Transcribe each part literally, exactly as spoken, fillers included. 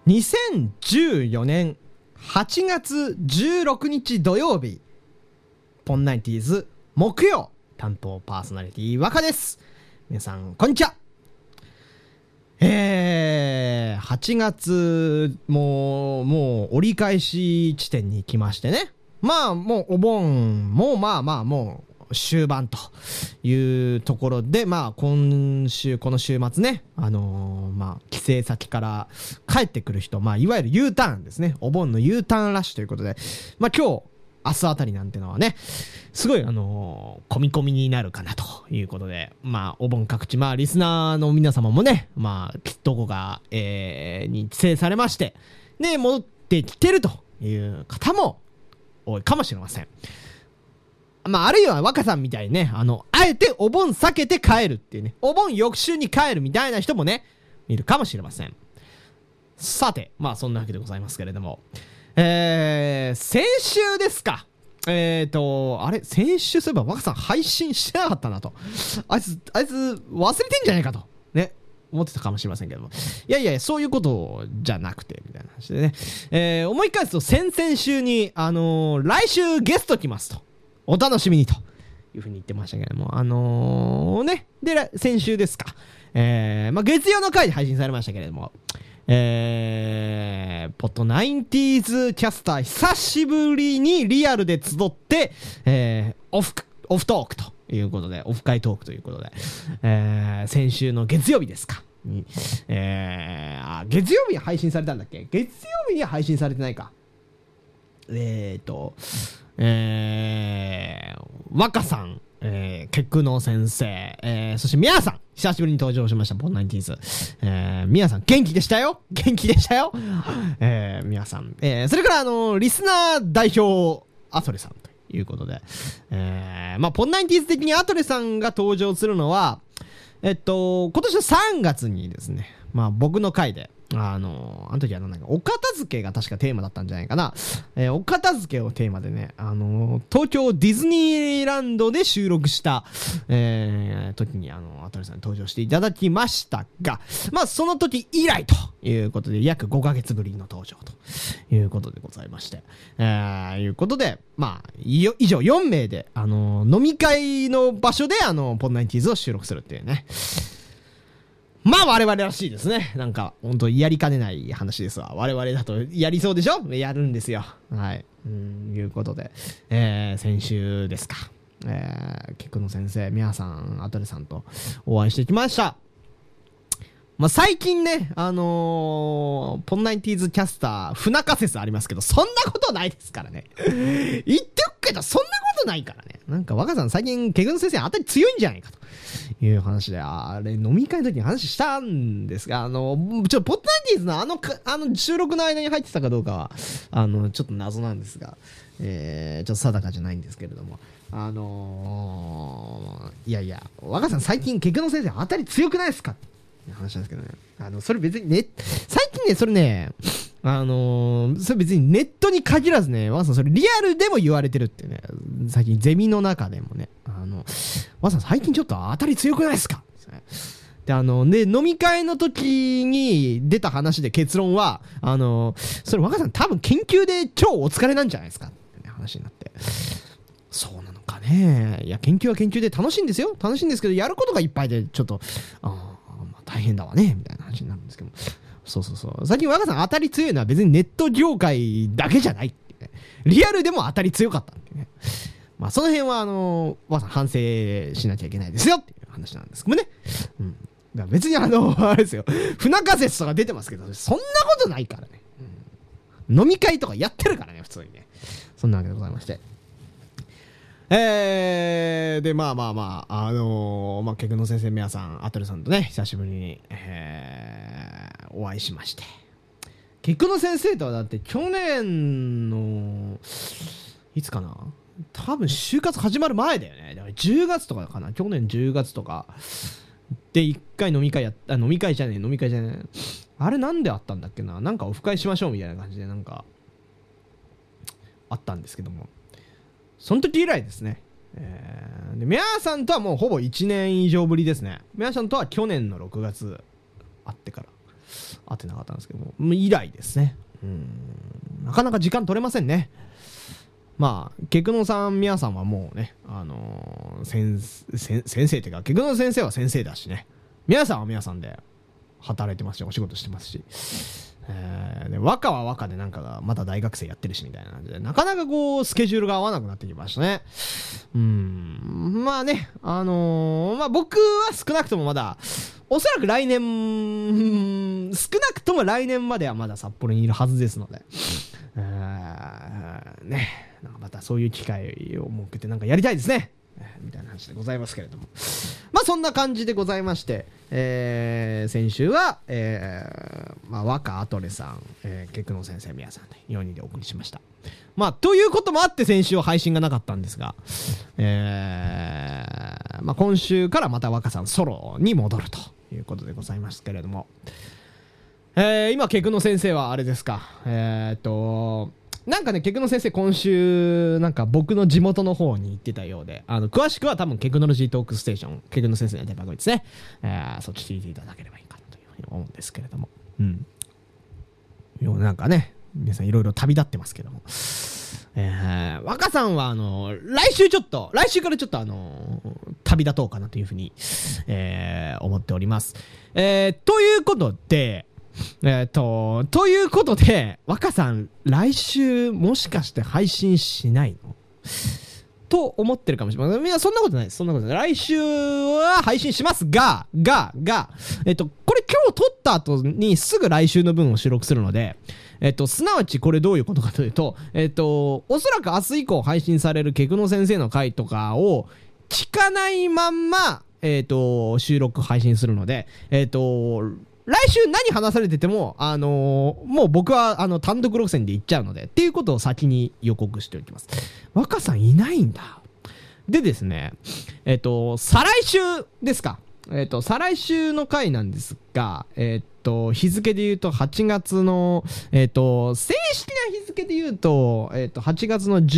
にせんじゅうよねんはちがつじゅうろくにち土曜日、ポンナインティーズ木曜担当パーソナリティ若です。皆さんこんにちは。えー、はちがつもうもう折り返し地点に来ましてね。まあもうお盆もうまあまあもう終盤というところで、まあ今週この週末ね、あのー、まあ帰省先から帰ってくる人、まあいわゆる U ターンですね。お盆の U ターンラッシュということで、まあ今日明日あたりなんてのはね、すごいあのー、込み込みになるかなということで、まあお盆各地、まあリスナーの皆様もね、まあどこか、えー、に帰省されまして、で戻ってきてるという方も多いかもしれません。まああるいは若さんみたいにね、あのあえてお盆避けて帰るっていうね、お盆翌週に帰るみたいな人もねいるかもしれません。さて、まあそんなわけでございますけれども、えー、先週ですか。えーと、あれ、先週そういえば若さん配信してなかったなと。あいつ、あいつ忘れてんじゃないかと。ね。思ってたかもしれませんけども。いやいや、そういうことじゃなくて、みたいな話でね。えー、思い返すと先々週に、あのー、来週ゲスト来ますと。お楽しみにというふうに言ってましたけれども。あのー、ね。で、先週ですか。えー、まあ、月曜の回で配信されましたけれども。えー、ポッドナインティーズキャスター久しぶりにリアルで集って、えー、オフ、オフトークということで、オフ会トークということで、えー、先週の月曜日ですかに、えー、あ、月曜日に配信されたんだっけ？月曜日には配信されてないか。えーと、えー、若さん、えー、ケクノ先生、えー、そしてミヤさん、久しぶりに登場しました、ポンナインティーズ。えー、ミヤさん、元気でしたよ元気でしたよえー、ミヤさん。えー、それから、あのー、リスナー代表、アトレさんということで、えー、まあ、ポンナインティーズ的にアトレさんが登場するのは、えっと、今年のさんがつにですね、まあ、僕の回で、あのー、あの時はなんかお片付けが確かテーマだったんじゃないかな。えー、お片付けをテーマでね、あのー、東京ディズニーランドで収録した、えー、時にあのー、アトレさんに登場していただきましたが、まあその時以来ということで約ごかげつぶりの登場ということでございまして、えー、いうことで、まあ以上よんめいで、あのー、飲み会の場所であのー、ポンナインティーズを収録するっていうね。まあ我々らしいですね。なんか本当やりかねない話ですわ。我々だとやりそうでしょ？やるんですよ。はい。うん、いうことで、えー、先週ですか。えー、ケクノ先生、ミヤさん、アトレさんとお会いしてきました。まあ最近ね、あのー、ポンナインティーズキャスター、不仲説ありますけど、そんなことないですからね。言っておくけど、そんなことないからね。なんか若さん最近、ケクノ先生あたり強いんじゃないかと。いう話で、あれ、飲み会の時に話したんですが、あの、ちょ、ポッドナインティーズのあの、あの、収録の間に入ってたかどうかは、あの、ちょっと謎なんですが、えー、ちょっと定かじゃないんですけれども、あのー、いやいや、若さん最近、ケクノ先生当たり強くないですかって話なんですけどね。あの、それ別にね、最近ね、それね、あのー、それ別にネットに限らずね、若さんそれリアルでも言われてるってね、最近ゼミの中でもね、あの、若さん最近ちょっと当たり強くないですかで、あの、で、飲み会の時に出た話で結論は、あの、それ若さん多分研究で超お疲れなんじゃないですかって話になって。そうなのかね。いや、研究は研究で楽しいんですよ。楽しいんですけど、やることがいっぱいで、ちょっと、あまあ、大変だわね、みたいな話になるんですけど。そうそうそう。最近若さん当たり強いのは別にネット業界だけじゃないってね。リアルでも当たり強かったってね。まあその辺はあの、若さん反省しなきゃいけないですよっていう話なんですけどね。うん。だから別にあの、あれですよ。不仲説とか出てますけど、そんなことないからね。うん、飲み会とかやってるからね、普通にね。そんなわけでございまして。えー、で、まあまあまあ、あのー、まあ、ケクノ先生、ミヤさん、アトレさんとね、久しぶりに、えー、お会いしまして。ケクノ先生とはだって去年の、いつかな多分就活始まる前だよね。だからじゅうがつとかかな去年じゅうがつとか。で、一回飲み会やった、飲み会じゃねえ、飲み会じゃねえ。あれなんであったんだっけななんかオフ会しましょうみたいな感じでなんか、あったんですけども。その時以来ですね。えー、で、ミヤさんとはもうほぼいちねん以上ぶりですね。ミヤさんとは去年のろくがつ会ってから会ってなかったんですけども、もう以来ですね。うん、なかなか時間取れませんね。まあケクノさん、ミヤさんはもうね、あのー、先, 先, 先生っていうか、ケクノ先生は先生だしね、ミヤさんはミヤさんで働いてますし、お仕事してますし、えー、で若は若でなんかがまだ大学生やってるしみたいな感じで、なかなかこうスケジュールが合わなくなってきましたね。うん、まあね、あのー、まあ僕は少なくともまだおそらく来年、少なくとも来年まではまだ札幌にいるはずですので、えー、ね、なんかまたそういう機会を設けてなんかやりたいですね、みたいな話でございますけれども、まあそんな感じでございまして、えー、先週は、えー、まあ若アトレさん、えー、ケクノ先生、ミヤさんでよにんでお送りしました。まあということもあって先週は配信がなかったんですが、えー、まあ今週からまた若さんソロに戻るということでございますけれども、えー、今ケクノ先生はあれですか、えー、っとなんかね、ケクノ先生今週なんか僕の地元の方に行ってたようで、あの詳しくは多分ケクノロジートークステーション、ケクノ先生のやってる番組ですね、えー、そっち聞いていただければいいかなというふうに思うんですけれども、うん、なんかね、皆さんいろいろ旅立ってますけども、えー、若さんはあの来週ちょっと来週からちょっとあの旅立とうかなというふうに、えー、思っております。えー、ということでえっとということで若さん来週もしかして配信しないのと思ってるかもしれません。いやそんなことないです。そんなことない。来週は配信しますがががえっとこれ今日撮った後にすぐ来週の分を収録するので。えっと、すなわちこれどういうことかというと、えっと、おそらく明日以降配信されるケクノ先生の回とかを聞かないまんま、えっと、収録配信するので、えっと、来週何話されてても、あのー、もう僕はあの単独路線で行っちゃうので、っていうことを先に予告しておきます。若さんいないんだ。でですね、えっと、再来週ですか。えっと、再来週の回なんですが、えっと、日付で言うとはちがつの、えっと、正式な日付で言うと、えっと、はちがつの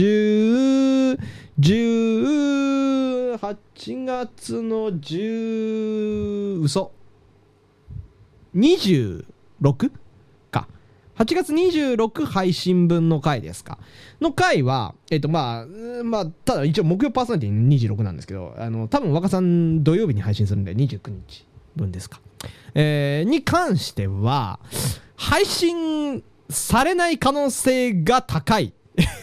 10、10、はちがつの10、嘘。にじゅうろく? か。はちがつにじゅうろく配信分の回ですか。の回は、えっと、まあ、まあ、ただ一応木曜パーソナリティにじゅうろくなんですけど、あの、多分若さん土曜日に配信するんでにじゅうくにちぶんですか。えー、に関しては、配信されない可能性が高い。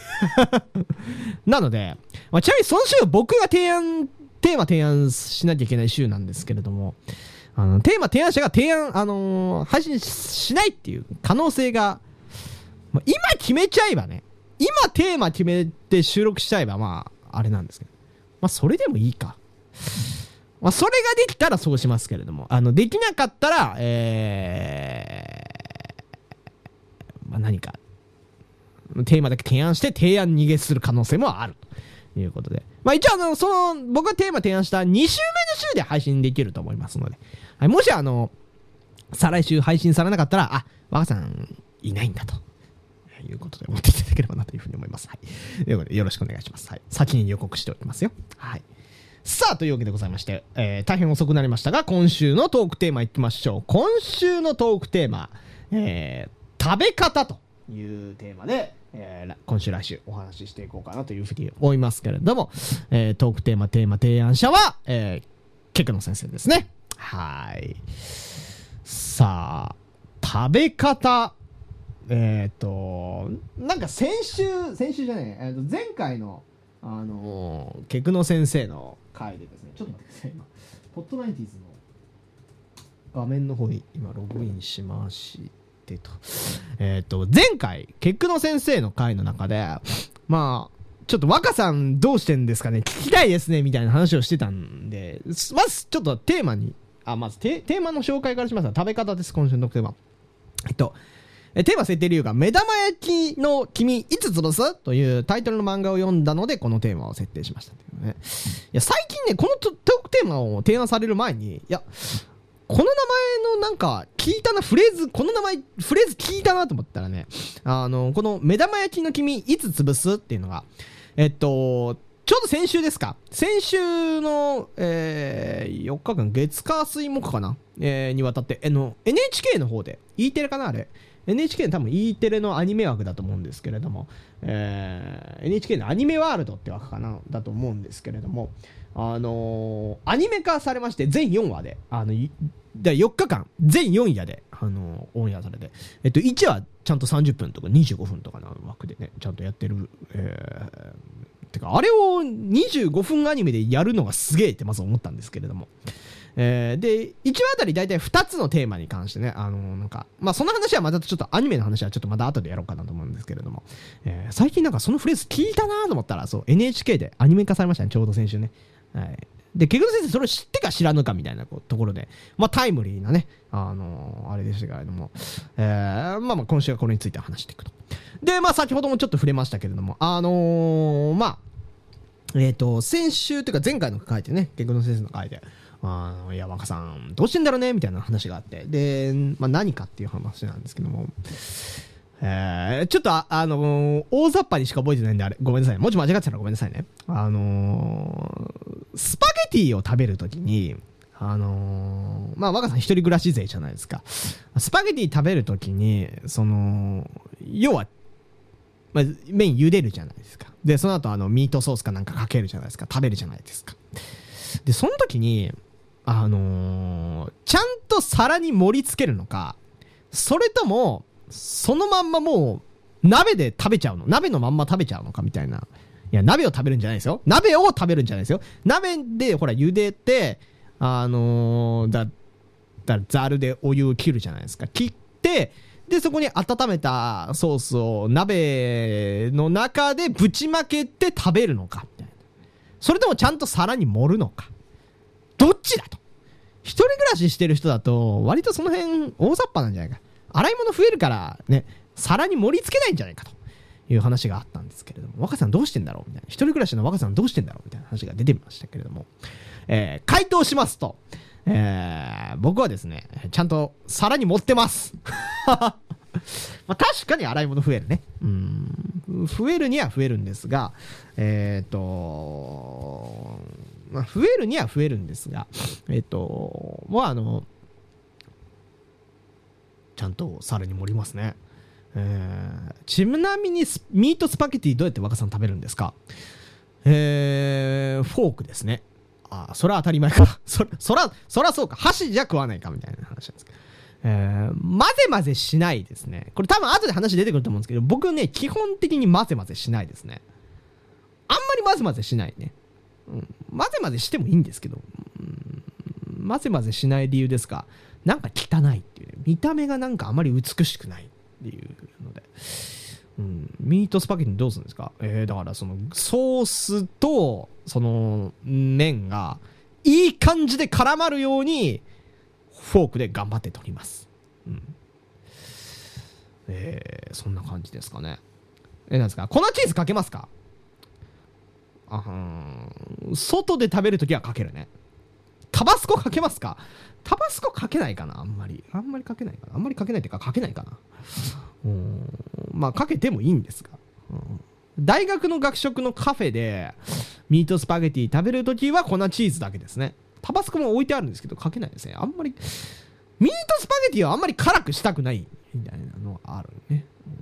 なので、まあ、ちなみにその週僕が提案、テーマ提案しなきゃいけない週なんですけれども、あのテーマ提案者が提案、あのー、配信しないっていう可能性が、まあ、今決めちゃえばね、今テーマ決めて収録しちゃえばまああれなんですけど、まあそれでもいいか。まあそれができたらそうしますけれども、あのできなかったら、えー、まあ何かテーマだけ提案して提案逃げする可能性もあるということで、まあ一応あのその僕がテーマ提案したに週目の週で配信できると思いますので、はい、もしあの再来週配信されなかったら、あ、若さんいないんだということで思っていただければなというふうに思います。はい。ということでよろしくお願いします。はい。先に予告しておきますよ。はい。さあというわけでございまして、えー、大変遅くなりましたが今週のトークテーマいきましょう。今週のトークテーマ、えー、食べ方というテーマで、えー、今週来週お話ししていこうかなというふうに思いますけれども、えー、トークテーマテーマ提案者は、えー、ケクノ先生ですね。はい。さあ食べ方、えっとなんか先週先週じゃない、えー、と前回のあのー、ケクノ先生の回でですね、ちょっと待ってください。今ポッドナインティーズの画面の方に今ログインしましてと、えっと前回ケクノ先生の回の中で、まあちょっと若さんどうしてんですかね、聞きたいですねみたいな話をしてたんで、まずちょっとテーマにあまずテーマの紹介からしますが、食べ方です。今週のテーマ、えっとテーマ設定理由が目玉焼きの君いつ潰すというタイトルの漫画を読んだのでこのテーマを設定しましたというね。いや最近ねこのトークテーマを提案される前に、いやこの名前のなんか聞いたなフレーズこの名前フレーズ聞いたなと思ったらね、あのこの目玉焼きの君いつ潰すっていうのがえっとちょうど先週ですか。先週の、えー、よっかかん、月火水木かな、えー、にわたって、あの、エヌエイチケー の方で、E テレかなあれ。エヌエイチケー の多分 E テレのアニメ枠だと思うんですけれども、えー、エヌエイチケー のアニメワールドって枠かなだと思うんですけれども、あのー、アニメ化されまして、全よんわで、あの、だよっかかん、全よんやで、あのー、オンエアされて、えっと、いちわちゃんとさんじゅっぷんとかにじゅうごふんとかの枠でね、ちゃんとやってる、えー、てか、あれをにじゅうごふんアニメでやるのがすげえってまず思ったんですけれども、えー、で、いちわあたりだいたいふたつのテーマに関してね、あのー、なんか、まあ、その話はまたちょっとアニメの話はちょっとまた後でやろうかなと思うんですけれども、えー、最近なんかそのフレーズ聞いたなと思ったら、そう、エヌエイチケー でアニメ化されましたね、ちょうど先週ね。はい。で、ケグノ先生それを知ってか知らぬかみたいなところで、まあ、タイムリーなね、あのー、あれでしたけれども、えー、まあまあ今週はこれについて話していくと。で、まあ先ほどもちょっと触れましたけれども、あのー、まあ、えっと、先週というか前回の回でね、ケグノ先生の回で、あのいや、若さん、どうしてんだろうねみたいな話があって、で、まあ何かっていう話なんですけども、えー、ちょっとあ、あのー、大雑把にしか覚えてないんで、あれ、ごめんなさい。もし間違ってたらごめんなさいね。あのー、スパゲティを食べるときに、あのー、まあ、若さん一人暮らし勢じゃないですか。スパゲティ食べるときに、その、要は、まあ、麺茹でるじゃないですか。で、その後、あの、ミートソースかなんかかけるじゃないですか。食べるじゃないですか。で、その時に、あのー、ちゃんと皿に盛り付けるのか、それとも、そのまんまもう、鍋で食べちゃうの。鍋のまんま食べちゃうのかみたいな。いや、鍋を食べるんじゃないですよ。鍋を食べるんじゃないですよ。鍋で、ほら、茹でて、あのー、だ、だ、ざるでお湯を切るじゃないですか。切って、で、そこに温めたソースを鍋の中でぶちまけて食べるのか。みたいな。それともちゃんと皿に盛るのか。どっちだと。一人暮らししてる人だと、割とその辺大雑把なんじゃないか。洗い物増えるからね、皿に盛り付けないんじゃないかという話があったんですけれども、若さんどうしてんだろうみたいな。一人暮らしの若さんどうしてんだろうみたいな話が出てましたけれども、えー、回答しますと、えー、僕はですね、ちゃんと皿に盛ってます。まあ確かに洗い物増えるね。うん。増えるには増えるんですが、えっと、まあ、増えるには増えるんですが、えっと、まああの、ちゃんと皿に盛りますね。えー、ちなみにミートスパゲティどうやって若さん食べるんですか？えー、フォークですね。あ、それは当たり前か。そら、そら、そらそうか。箸じゃ食わないかみたいな話なんですけど。えー、混ぜ混ぜしないですね。これ多分後で話出てくると思うんですけど、僕ね、基本的に混ぜ混ぜしないですね。あんまり混ぜ混ぜしないね。うん、混ぜ混ぜしてもいいんですけど、うん、混ぜ混ぜしない理由ですが、なんか汚いっていうね。見た目がなんかあまり美しくないっていうので。うん、ミートスパゲティどうするんですか？えー、だからそのソースとその麺がいい感じで絡まるようにフォークで頑張って取ります。うん、えー、そんな感じですかね。えー、なんですか？粉チーズかけますか？あー、外で食べるときはかけるね。タバスコかけますか？タバスコかけないかな、あんまり。あんまりかけないかな。あんまりかけないっていうか、かけないかな。うーん、まあ、かけてもいいんですが。うん、大学の学食のカフェで、ミートスパゲティ食べるときは粉チーズだけですね。タバスコも置いてあるんですけど、かけないですね。あんまり、ミートスパゲティはあんまり辛くしたくないみたいなのがあるね。うん、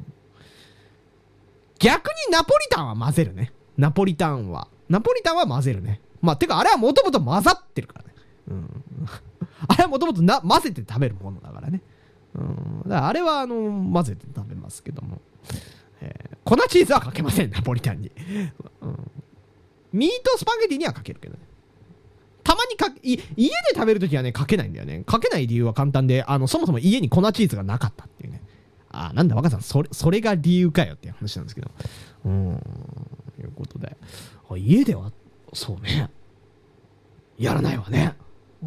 逆にナポリタンは混ぜるね。ナポリタンは。ナポリタンは混ぜるね。まあ、てか、あれはもともと混ざってるからね。うん、あれはもともと混ぜて食べるものだからね。うん、だからあれはあの混ぜて食べますけども、えー、粉チーズはかけません、ナポリタンに。うん、ミートスパゲティにはかけるけどね。たまにかい家で食べるときはね、かけないんだよね。かけない理由は簡単で、あのそもそも家に粉チーズがなかったっていうね。あ、なんだ若さん、それそれが理由かよっていう話なんですけど。うん、いうことで、家ではそうね、やらないわね。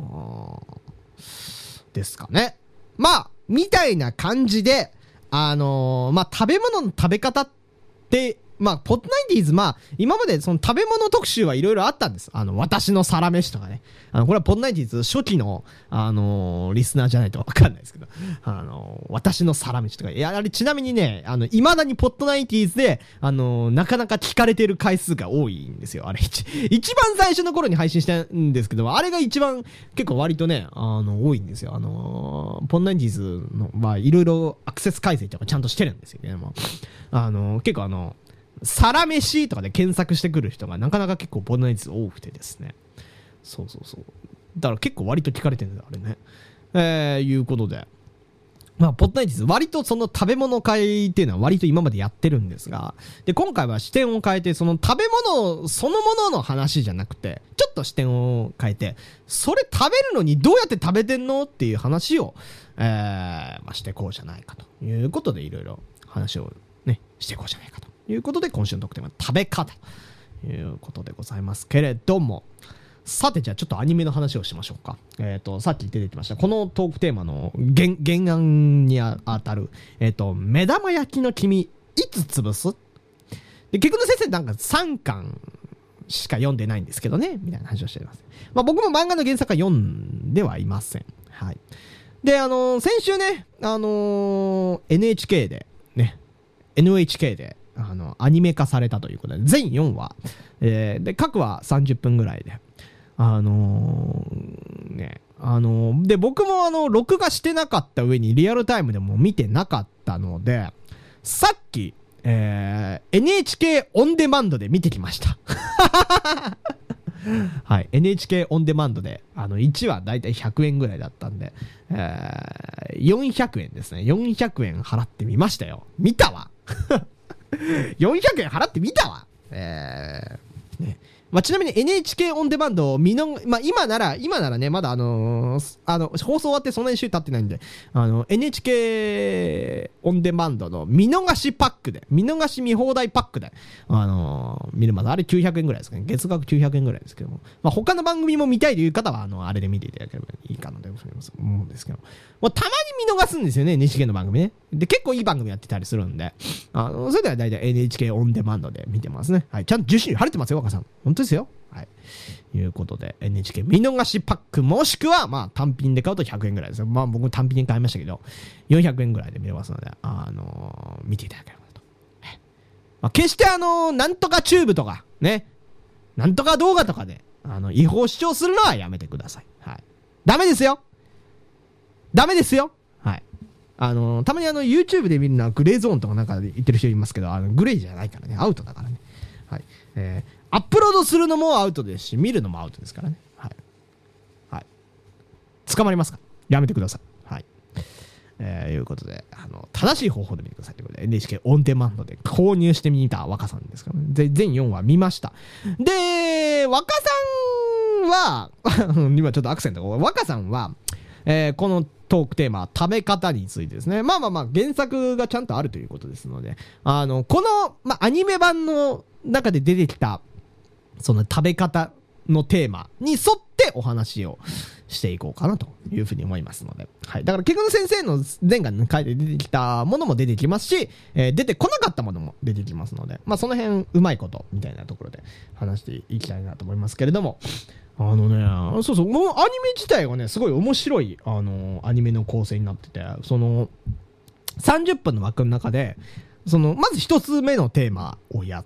ですかね。まあみたいな感じで、あのー、まあ食べ物の食べ方ってまあ、ポッドナインティーズ、まあ、今までその食べ物特集はいろいろあったんです。あの、私のサラメシとかね。あの、これはポッドナインティーズ初期の、あのー、リスナーじゃないとわかんないですけど、あのー、私のサラメシとか、いや、あれちなみにね、あの、未だにポッドナインティーズで、あのー、なかなか聞かれてる回数が多いんですよ。あれ、一一番最初の頃に配信したんですけど、あれが一番結構割とね、あの、多いんですよ。あのー、ポッドナインティーズの、まあ、いろいろアクセス改正とかちゃんとしてるんですよね。もうあのー、結構あの、サラメシとかで検索してくる人がなかなか結構ポッドナインティーズ多くてですね。そうそうそう。だから結構割と聞かれてるんだよ、あれね。えー、いうことで。まあ、ポッドナインティーズ、割とその食べ物会っていうのは割と今までやってるんですが、で、今回は視点を変えて、その食べ物そのものの話じゃなくて、ちょっと視点を変えて、それ食べるのにどうやって食べてんのっていう話を、えー、まあ、してこうじゃないかということで、いろいろ話をね、してこうじゃないかということで、今週の特典は食べ方ということでございますけれども、さて、じゃあちょっとアニメの話をしましょうか。えっ、ー、と、さっき出てきました。このトークテーマの原、原案にあたる、えっ、ー、と、目玉焼きの黄身、いつ潰すで、結局の先生なんかさんかんしか読んでないんですけどね、みたいな話をしています。まあ僕も漫画の原作は読んではいません。はい。で、あのー、先週ね、あのー、エヌエイチケー で、ね、エヌエイチケー で、あの、アニメ化されたということで、全よんわ、えー、で、各話さんじゅっぷんぐらいで、あのー、ね、あのー、で、僕もあの、録画してなかった上にリアルタイムでも見てなかったので、さっき、えー、エヌエイチケー オンデマンドで見てきました。はい、エヌエイチケー オンデマンドで、あの、いちわだいたいひゃくえんぐらいだったんで、えー、よんひゃくえんですね。よんひゃくえん払ってみましたよ。見たわ。よんひゃくえん払ってみたわ。えー、ね。まあ、ちなみに エヌエイチケー オンデマンドを見の、まあ、今なら、今ならね、まだあのー、あの、放送終わってそんなに週経ってないんで、あの、エヌエイチケー オンデマンドの見逃しパックで、見逃し見放題パックで、あのー、見れます。あれきゅうひゃくえんぐらいですかね。月額きゅうひゃくえんぐらいですけども。まあ、他の番組も見たいという方は、あの、あれで見ていただければいいかなと思うんですけど。もうたまに見逃すんですよね、エヌエイチケー の番組ね。で、結構いい番組やってたりするんで、あの、それでは大体 エヌエイチケー オンデマンドで見てますね。はい。ちゃんと受信料晴れてますよ、若さん。本当ですよ。はい。いうことで、エヌエイチケー 見逃しパックもしくは、まあ、単品で買うとひゃくえんぐらいですよ。まあ、僕単品で買いましたけど、よんひゃくえんぐらいで見れますので、あのー、見ていただければと。まあ、決してあのー、なんとかチューブとか、ね、なんとか動画とかで、あの、違法視聴するのはやめてください。はい。ダメですよ。ダメですよ。はい。あのー、たまにあの、YouTube で見るのはグレーゾーンとかなんか言ってる人いますけど、あの、グレーじゃないからね、アウトだからね。はい。えー、アップロードするのもアウトですし、見るのもアウトですからね。はい。はい。捕まりますから。やめてください。はい。えー、いうことで、あの、正しい方法で見てくださいということで、エヌエイチケー オンデマンドで購入してみた若さんですからね。で、全よんわ見ました。で、若さんは、今ちょっとアクセントが、若さんは、えー、このトークテーマ、食べ方についてですね。まあまあまあ、原作がちゃんとあるということですので、あの、この、まあ、アニメ版の中で出てきた、その食べ方のテーマに沿ってお話をしていこうかなというふうに思いますので。はい。だから、ケグの先生の前回の回で出てきたものも出てきますし、えー、出てこなかったものも出てきますので、まあその辺、うまいこと、みたいなところで話していきたいなと思いますけれども、あのね、そうそう、もうアニメ自体がね、すごい面白い、あの、アニメの構成になってて、その、さんじゅっぷんの枠の中で、その、まず一つ目のテーマをやって、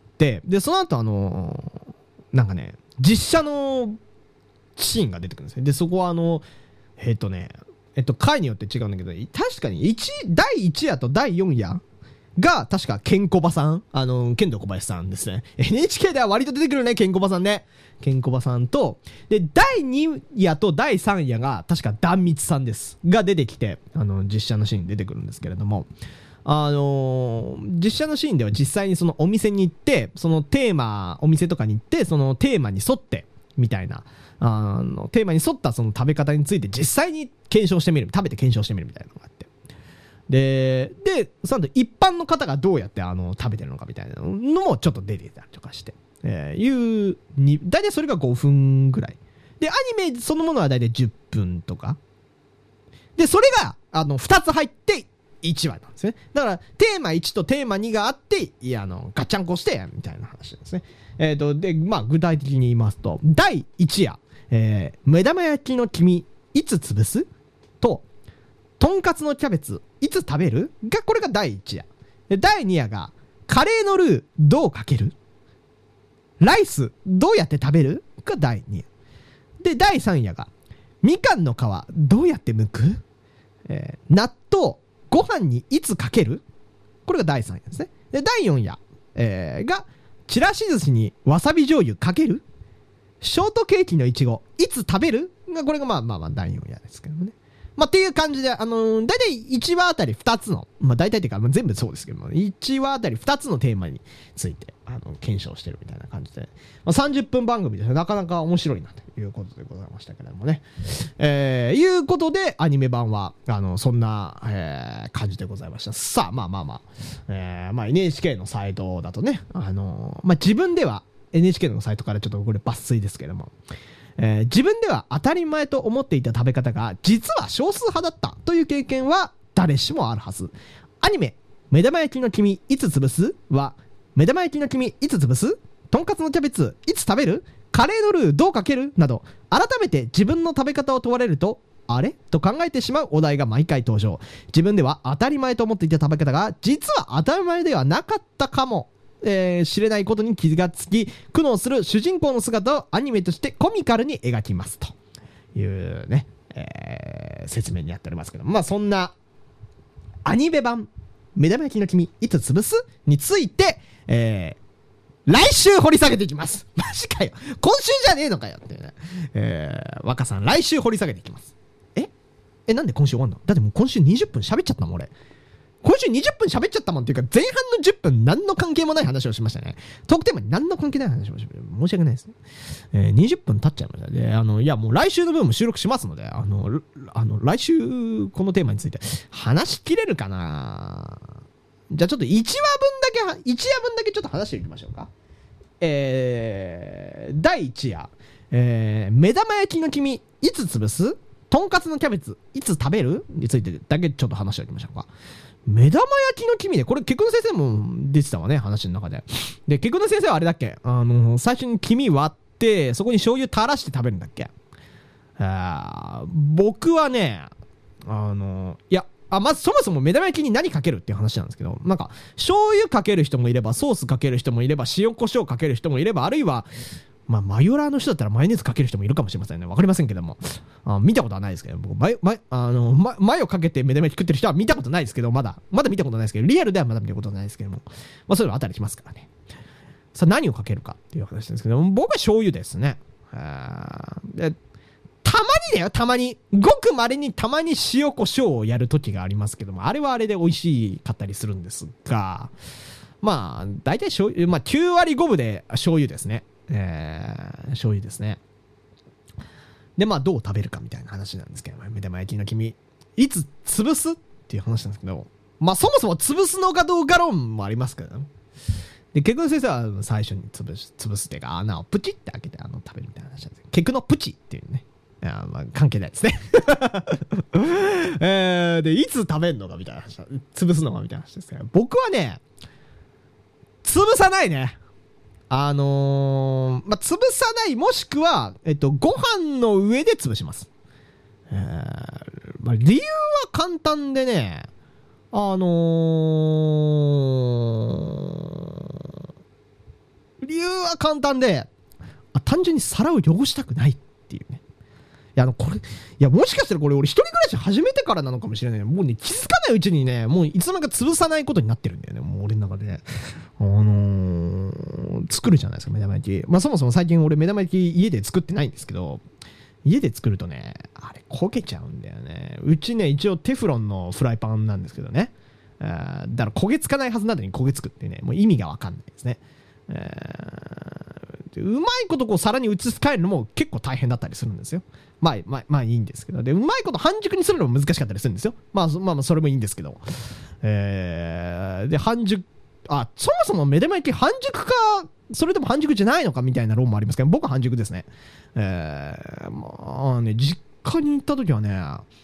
で、その後あの、なんかね、実写のシーンが出てくるんですね。で、そこはあの、えっとね、えっと、回によって違うんだけど、確かにいち、だいいちわとだいよんわが、確か、ケンコバさん、あの、ケンド小林さんですね。エヌエイチケー では割と出てくるね、ケンコバさんね。ケンコバさんと、で、だいにわとだいさんわが、確か、壇蜜さんです。が出てきて、あの、実写のシーンに出てくるんですけれども、あのー、実写のシーンでは実際にそのお店に行って、そのテーマ、お店とかに行って、そのテーマに沿って、みたいな、あの、テーマに沿ったその食べ方について実際に検証してみる、食べて検証してみるみたいなのがあって。で、で、その後一般の方がどうやってあの、食べてるのかみたいなのもちょっと出てたりとかして、えー、いう、に、だいたいそれがごふんぐらい。で、アニメそのものはだいたいじゅっぷんとか。で、それが、あの、ふたつ入っていちわなんですね。だからテーマいちとテーマにがあって、いやあのガッチャンコしてみたいな話なんですね。えっ、ー、とでまあ具体的に言いますと、だいいち夜、えー、目玉焼きの黄身いつ潰すと、とんかつのキャベツいつ食べるが、これがだいいち夜で、だいに夜がカレーのルーどうかける、ライスどうやって食べるがだいに夜で、だいさん夜がみかんの皮どうやって剥く、えー、納豆ご飯にいつかける、これがだいさん夜ですね。でだいよん夜、えー、がちらし寿司にわさび醤油かける、ショートケーキのいちごいつ食べるが、これがまあまあまあだいよん夜ですけどもね。まあっていう感じで、あのー、だいたいいちわあたりふたつの、まあ大体っていうか、まあ、全部そうですけども、いちわあたりふたつのテーマについて、あの、検証してるみたいな感じで、まあ、さんじゅっぷん番組でなかなか面白いなということでございましたけれどもね。えー、いうことで、アニメ版は、あの、そんな、えー、感じでございました。さあ、まあまあまあ、えー、まあ エヌエイチケー のサイトだとね、あのー、まあ自分では エヌエイチケー のサイトからちょっとこれ抜粋ですけれども、えー、自分では当たり前と思っていた食べ方が実は少数派だったという経験は誰しもあるはず。アニメ目玉焼きの黄身いつ潰すは、目玉焼きの黄身いつ潰す、とんかつのキャベツいつ食べる、カレーのルーどうかけるなど、改めて自分の食べ方を問われると、あれと考えてしまうお題が毎回登場。自分では当たり前と思っていた食べ方が実は当たり前ではなかったかもえー、知れないことに気がつき苦悩する主人公の姿をアニメとしてコミカルに描きますというね、えー、説明になっておりますけど、まあそんなアニメ版目玉焼きの黄身いつ潰すについて、えー、来週掘り下げていきます。マジかよ、今週じゃねえのかよってね、えー、若さん来週掘り下げていきます。ええなんで今週終わんの？だってもう今週にじゅっぷん喋っちゃったもん俺。今週にじゅっぷん喋っちゃったもんっていうか、前半のじゅっぷん何の関係もない話をしましたね。トークテーマに何の関係ない話をしました。申し訳ないですね。えー、にじゅっぷん経っちゃいました。で、あの、いやもう来週の分も収録しますので、あの、あの来週このテーマについて話しきれるかな。じゃあちょっといちわぶんだけ、いち夜分だけちょっと話していきましょうか。えー、だいいち夜、えー、目玉焼きの黄身いつ潰す？とんかつのキャベツいつ食べるについてだけちょっと話しておきましょうか。目玉焼きの黄身で、これ結局の先生も出てたわね、話の中で。で、結局の先生はあれだっけ、あの最初に黄身割ってそこに醤油垂らして食べるんだっけ。あ僕はね、あのいやあまずそもそも目玉焼きに何かけるっていう話なんですけど、なんか醤油かける人もいればソースかける人もいれば塩コショウかける人もいれば、あるいはまあ、マヨラーの人だったらマヨネーズかける人もいるかもしれませんね。わかりませんけども。あ見たことはないですけど、僕、マヨ、マヨ、あの、ママヨかけて目玉焼き食ってる人は見たことないですけど、まだ、まだ見たことないですけど、リアルではまだ見たことないですけども。まあ、そういうのあたりきますからね。さあ、何をかけるかっていう話ですけど、僕は醤油ですね。あでたまにだよ、たまに。ごく稀にたまに塩コショウをやる時がありますけども、あれはあれで美味しかったりするんですが、まあ、大体醤油、まあ、きゅうわりごぶで醤油ですね。えー、醤油ですね。でまあどう食べるかみたいな話なんですけど、目玉焼きの黄身いつ潰すっていう話なんですけど、まあそもそも潰すのかどうか論もありますけど、ね、で結局の先生は最初に潰す潰すっていうか穴をプチって開けてあの食べるみたいな話なんですけど、結局のプチっていうね、いやまあ関係ないですね、えー、でいつ食べるのかみたいな話、潰すのかみたいな話ですけど、僕はね潰さないね。あのー、まあ、潰さない、もしくは、えっと、ご飯の上で潰します。えー、まあ、理由は簡単でね、あのー、理由は簡単で、あ単純に皿を汚したくないっていうね。いや、あの、これ、いや、もしかしたらこれ俺一人暮らし始めてからなのかもしれない。もうね、気づかないうちにね、もういつの間にか潰さないことになってるんだよね。もう俺の中で。あのー、作るじゃないですか、目玉焼き。まあそもそも最近俺目玉焼き家で作ってないんですけど、家で作るとね、あれ焦げちゃうんだよね。うちね、一応テフロンのフライパンなんですけどね。あだから焦げつかないはずなのに焦げつくってね、もう意味がわかんないですね。うまいことこう皿に移し替えるのも結構大変だったりするんですよ。まあまあまあいいんですけど、でうまいこと半熟にするのも難しかったりするんですよ。まあまあまあそれもいいんですけど、えー、で半熟、あそもそも目玉焼き半熟かそれとも半熟じゃないのかみたいな論もありますけど、僕は半熟ですね。えー、まあね実家に行った時はね、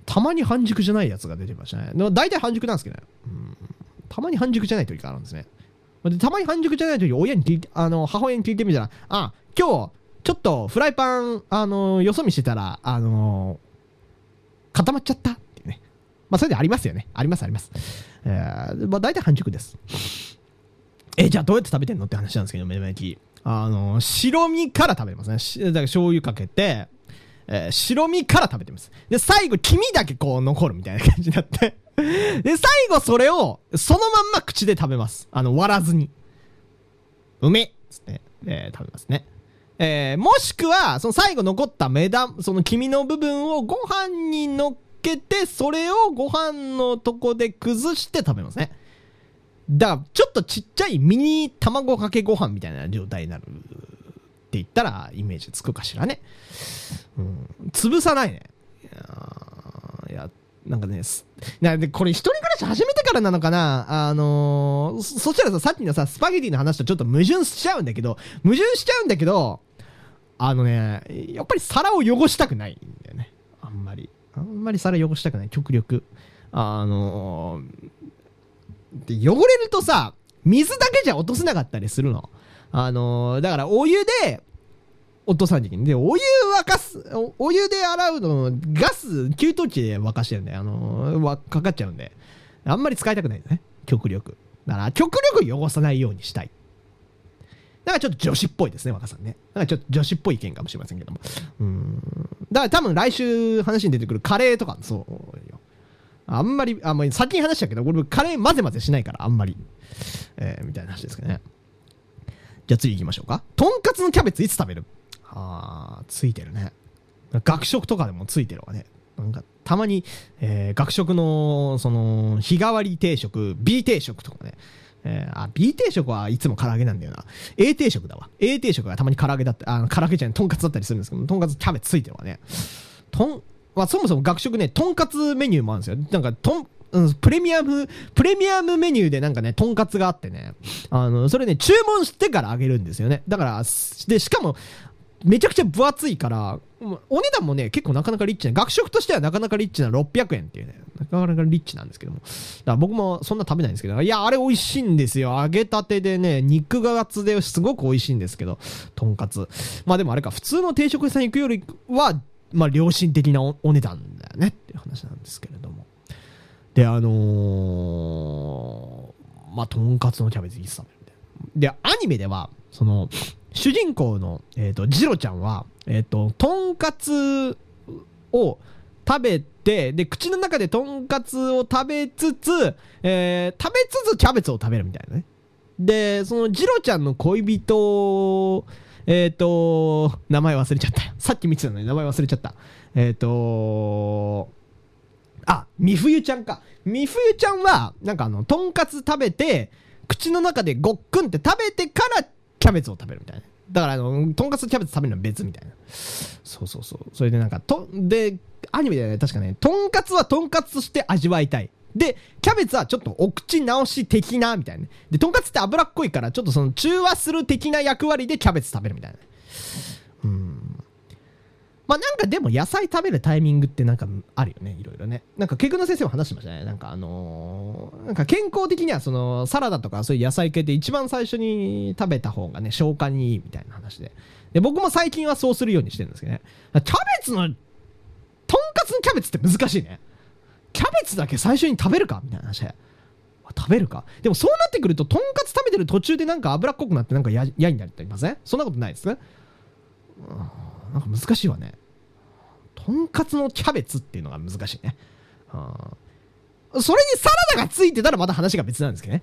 たまに半熟じゃないやつが出てましたね。でも大体半熟なんですけどね。うん、たまに半熟じゃない時があるんですね。でたまに半熟じゃない時親に聞いて、あの母親に聞いてみたら、あ、今日ちょっとフライパンあのよそ見してたらあの固まっちゃったっていうね。まあそれでありますよね。ありますあります。えー、まあ大体半熟です。えじゃあどうやって食べてんのって話なんですけど、目玉焼きあの白身から食べますね。だから醤油かけて、えー、白身から食べてます。で最後黄身だけこう残るみたいな感じになってで最後それをそのまんま口で食べます。あの割らずにうめっつって、えー、食べますね。えー、もしくはその最後残った目玉、その黄身の部分をご飯に乗っけて、それをご飯のとこで崩して食べますね。だからちょっとちっちゃいミニ卵かけご飯みたいな状態になるって言ったらイメージつくかしらね。うん、潰さないね。いや、いやなんかね、なんでこれ一人暮らし始めてからなのかな。あのー、そ, そしたらさ、さっきのさスパゲティの話とちょっと矛盾しちゃうんだけど、矛盾しちゃうんだけど、あのね、やっぱり皿を汚したくないんだよね。あんまりあんまり皿汚したくない、極力。あのーで汚れるとさ、水だけじゃ落とせなかったりするの。あのー、だからお湯で落とさなきゃいけない。で、お湯沸かす、お、お湯で洗うの、ガス、給湯器で沸かしてるんで、あのー、かかっちゃうんで、あんまり使いたくないですね。極力。だから、極力汚さないようにしたい。だからちょっと女子っぽいですね、若さんね。だからちょっと女子っぽい意見かもしれませんけども。うーん。だから多分来週話に出てくるカレーとか、そうよ。あんまり、あんまり先に話したけど、俺カレー混ぜ混ぜしないから、あんまり。えー、みたいな話ですけどね。じゃあ次行きましょうか。とんかつのキャベツいつ食べる？あー、ついてるね。学食とかでもついてるわね。なんか、たまに、えー、学食の、その、日替わり定食、B 定食とかね。えー、あ、B 定食はいつも唐揚げなんだよな。A 定食だわ。A 定食がたまに唐揚げだって、あ、唐揚げじゃない、とんかつだったりするんですけど、とんかつキャベツついてるわね。とん、まあ、そもそも学食ね、とんかつメニューもあるんですよ。なんか、とん、うん、プレミアム、プレミアムメニューでなんかね、とんかつがあってね、あの、それね、注文してからあげるんですよね。だから、で、しかも、めちゃくちゃ分厚いから、お値段もね、結構なかなかリッチな、学食としてはなかなかリッチなろっぴゃくえんっていうね、なかなかリッチなんですけども。だから僕もそんな食べないんですけど、いや、あれ美味しいんですよ。揚げたてでね、肉が厚ですごく美味しいんですけど、とんかつ。まあでもあれか、普通の定食屋さん行くよりは、まあ良心的な お, お値段だよねっていう話なんですけれども。で、あのー、まあ、とんかつのキャベツいつ食べるみたいな。で、アニメでは、その、主人公の、えっと、ジロちゃんは、えっと、とんかつを食べて、で、口の中でとんかつを食べつつ、えー、食べつつキャベツを食べるみたいなね。で、そのジロちゃんの恋人、えっと、名前忘れちゃった。さっき見てたのに名前忘れちゃった。えっと、あ、みふゆちゃんか。みふゆちゃんは、なんかあの、とんかつ食べて、口の中でごっくんって食べてからキャベツを食べるみたいな。だからあの、とんかつとキャベツ食べるのは別みたいな。そうそうそう。それでなんか、と、で、アニメでね、確かね、とんかつはとんかつとして味わいたい。で、キャベツはちょっとお口直し的な、みたいな。で、とんかつって脂っこいから、ちょっとその中和する的な役割でキャベツ食べるみたいな。うん。まあなんかでも野菜食べるタイミングってなんかあるよね、いろいろね。なんかケクの先生も話してましたね。なんかあのー、なんか健康的にはそのサラダとかそういう野菜系って一番最初に食べた方がね、消化にいいみたいな話で。で、僕も最近はそうするようにしてるんですけどね。キャベツの、とんかつのキャベツって難しいね。キャベツだけ最初に食べるかみたいな話で。食べるかでもそうなってくると、とんかつ食べてる途中でなんか脂っこくなってなんか嫌になりません？そんなことないですね。なんか難しいわね。とんかつのキャベツっていうのが難しいね。それにサラダがついてたらまた話が別なんですけどね。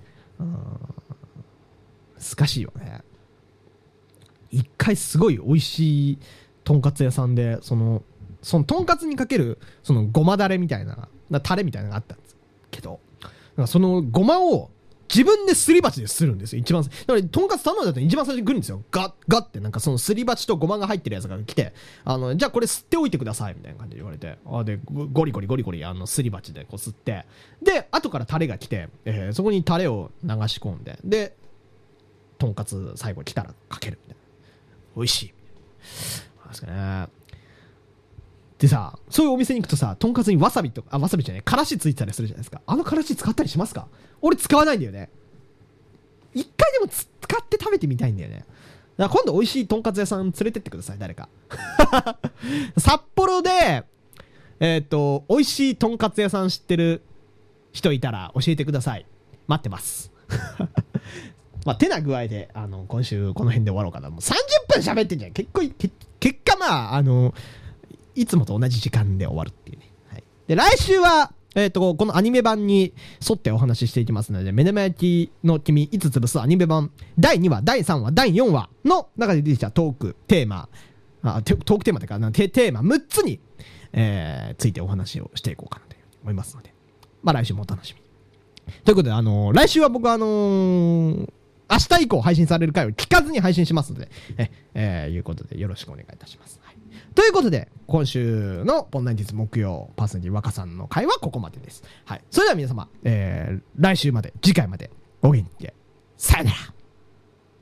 難しいよね。一回すごい美味しいとんかつ屋さんで、その、そのとんかつにかけるそのごまだれみたいな、なタレみたいなのがあったんですけど、なんかそのごまを自分ですり鉢でするんですよ、一番。だからとんかつ頼んだと一番最初に来るんですよ。ガッガッってなんかそのすり鉢とごまが入ってるやつが来て、あのじゃあこれ吸っておいてくださいみたいな感じで言われて、あでゴリゴリゴリゴリあのすり鉢でこう吸って、で後からタレが来て、えー、そこにタレを流し込んで、でとんかつ最後来たらかけるみたいな、美味しいみたいなですかね。 でさ、そういうお店に行くとさ、とんかつにわさびとか、あ、わさびじゃない、からしついてたりするじゃないですか。あのからし使ったりしますか？俺使わないんだよね。一回でも使って食べてみたいんだよね。だから今度美味しいとんかつ屋さん連れてってください、誰か。札幌で、えっと、美味しいとんかつ屋さん知ってる人いたら教えてください。待ってます。まあ、てな具合で、あの、今週この辺で終わろうかな。もうさんじゅっぷん喋ってんじゃん。結構、結果まあ、あの、いつもと同じ時間で終わるっていうね。はい。で、来週は、えっと、このアニメ版に沿ってお話ししていきますので、目玉焼きの君いつ潰すアニメ版だいにわ、だいさんわ、だいよんわの中で出てきたトーク、テーマ、あトークテーマというか、テテーマむっつに、えー、ついてお話をしていこうかなと思いますので、まあ来週もお楽しみに。ということで、あのー、来週は僕はあのー、明日以降配信される回を聞かずに配信しますので、え、えー、いうことでよろしくお願いいたします。はい、ということで、今週のポンナインティス木曜パーソナリティ若さんの回はここまでです。はい。それでは皆様、えー、来週まで、次回までお元気で、さよなら。